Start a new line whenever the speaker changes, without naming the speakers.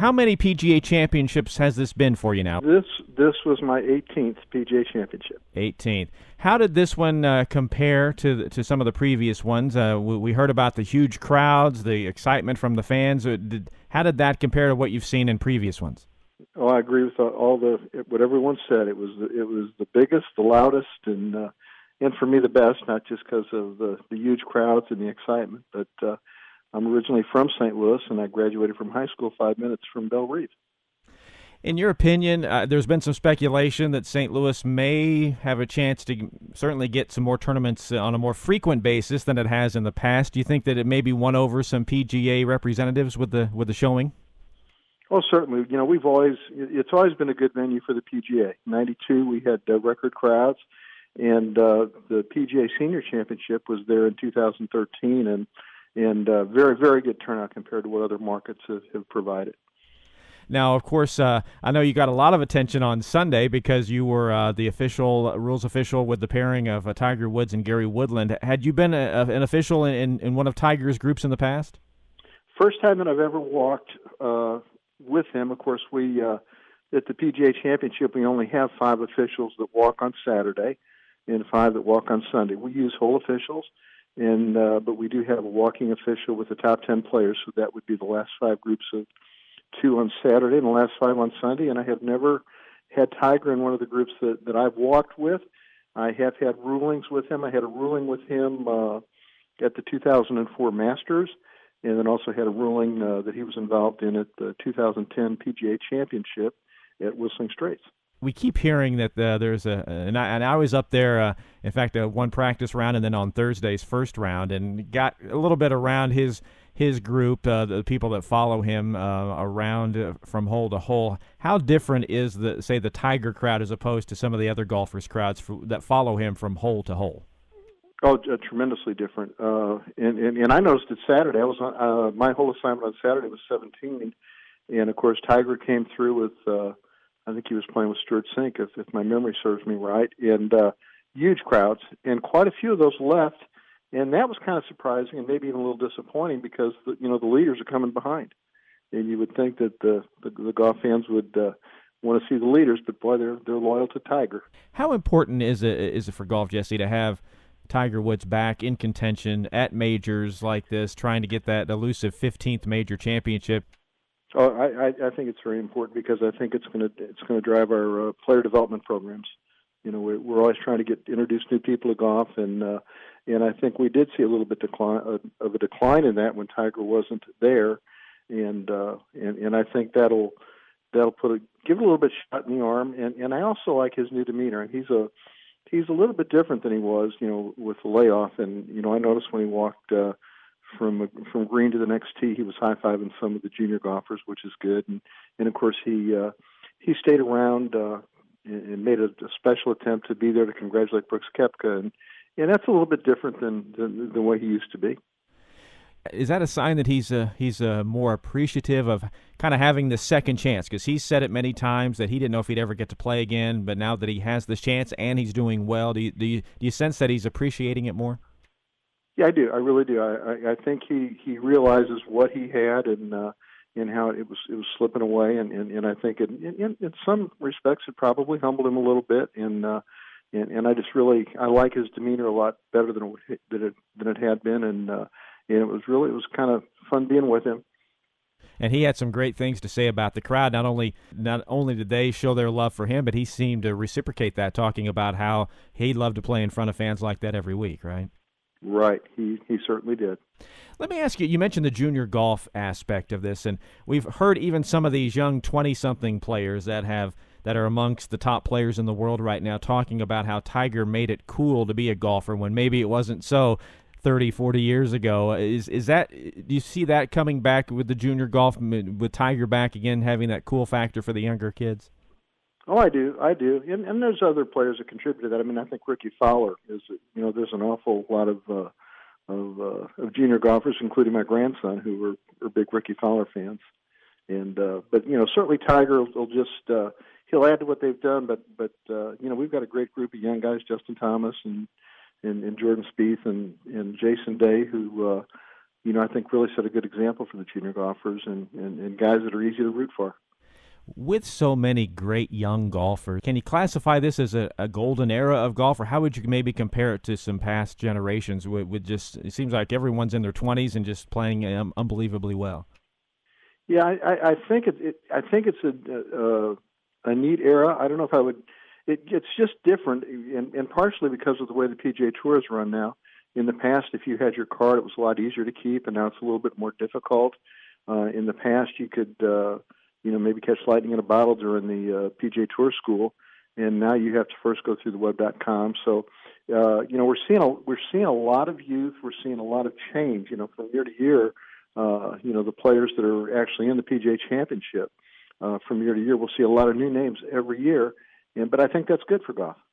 how many PGA championships has this been for you now?
This was my 18th PGA Championship.
18th. How did this one compare to some of the previous ones? We heard about the huge crowds, the excitement from the fans. How did that compare to what you've seen in previous ones?
Oh, I agree with what everyone said. It was the biggest, the loudest, and for me the best. Not just because of the huge crowds and the excitement, but I'm originally from St. Louis, and I graduated from high school 5 minutes from Belle Reve.
In your opinion, there's been some speculation that St. Louis may have a chance to certainly get some more tournaments on a more frequent basis than it has in the past. Do you think that it maybe won over some PGA representatives with the showing?
Oh, certainly. You know, it's always been a good venue for the PGA. '92, we had record crowds, and the PGA Senior Championship was there in 2013, and very, very good turnout compared to what other markets have provided.
Now, of course, I know you got a lot of attention on Sunday because you were the rules official with the pairing of Tiger Woods and Gary Woodland. Had you been an official in one of Tiger's groups in the past?
First time that I've ever walked with him. Of course, we at the PGA Championship, we only have 5 officials that walk on Saturday and 5 that walk on Sunday. We use whole officials, and but we do have a walking official with the top 10 players, so that would be the last 5 groups of 2 on Saturday and the last 5 on Sunday. And I have never had Tiger in one of the groups that I've walked with. I have had rulings with him. I had a ruling with him at the 2004 Masters, and then also had a ruling that he was involved in at the 2010 PGA Championship at Whistling Straits.
We keep hearing that there's and I was up there, in fact, one practice round and then on Thursday's first round, and got a little bit around his group, the people that follow him around from hole to hole. How different is the Tiger crowd as opposed to some of the other golfers' crowds that follow him from hole to hole?
Oh, tremendously different. And I noticed it Saturday. I was on my whole assignment on Saturday was 17, and of course Tiger came through with I think he was playing with Stuart Sink, if my memory serves me right, and huge crowds, and quite a few of those left, and that was kind of surprising and maybe even a little disappointing because the leaders are coming behind, and you would think that the golf fans would want to see the leaders, but boy, they're loyal to Tiger.
How important is it for golf, Jesse, to have Tiger Woods back in contention at majors like this, trying to get that elusive 15th major championship?
Oh, I think it's very important because I think it's going to drive our player development programs. You know, we're always trying to introduce new people to golf, and I think we did see a little bit of a decline in that when Tiger wasn't there, and I think that'll give it a little bit shot in the arm, and I also like his new demeanor. He's a little bit different than he was, with the layoff, and I noticed when he walked from green to the next tee, he was high-fiving some of the junior golfers, which is good. And of course, he stayed around and made a special attempt to be there to congratulate Brooks Koepka, and that's a little bit different than the way he used to be.
Is that a sign that he's more appreciative of kind of having the second chance? Because he's said it many times that he didn't know if he'd ever get to play again, but now that he has this chance and he's doing well, do you sense that he's appreciating it more?
Yeah, I do. I really do. I think he realizes what he had and how it was slipping away, and I think in some respects it probably humbled him a little bit, and I like his demeanor a lot better than it had been, and it was kind of fun being with him.
And he had some great things to say about the crowd. Not only did they show their love for him, but he seemed to reciprocate that, talking about how he loved to play in front of fans like that every week, right?
Right, he certainly did.
Let me ask you, you mentioned the junior golf aspect of this, and we've heard even some of these young 20-something players that are amongst the top players in the world right now talking about how Tiger made it cool to be a golfer when maybe it wasn't so 30, 40 years ago. Is that, do you see that coming back with the junior golf, with Tiger back again, having that cool factor for the younger kids?
Oh, I do, and there's other players that contribute to that. I mean, I think Ricky Fowler is. There's an awful lot of junior golfers, including my grandson, who are big Ricky Fowler fans. And but certainly Tiger will just he'll add to what they've done. But we've got a great group of young guys, Justin Thomas and Jordan Spieth and Jason Day, who I think really set a good example for the junior golfers and guys that are easy to root for.
With so many great young golfers, can you classify this as a golden era of golf, or how would you maybe compare it to some past generations with just, it seems like everyone's in their 20s and just playing unbelievably well?
Yeah, I think I think it's a neat era. I don't know if I would. It's just different, and partially because of the way the PGA Tour is run now. In the past, if you had your card, it was a lot easier to keep, and now it's a little bit more difficult. In the past, you could maybe catch lightning in a bottle during the PGA Tour school, and now you have to first go through the web.com. So we're seeing a lot of youth. We're seeing a lot of change. From year to year. The players that are actually in the PGA Championship from year to year, we'll see a lot of new names every year, but I think that's good for golf.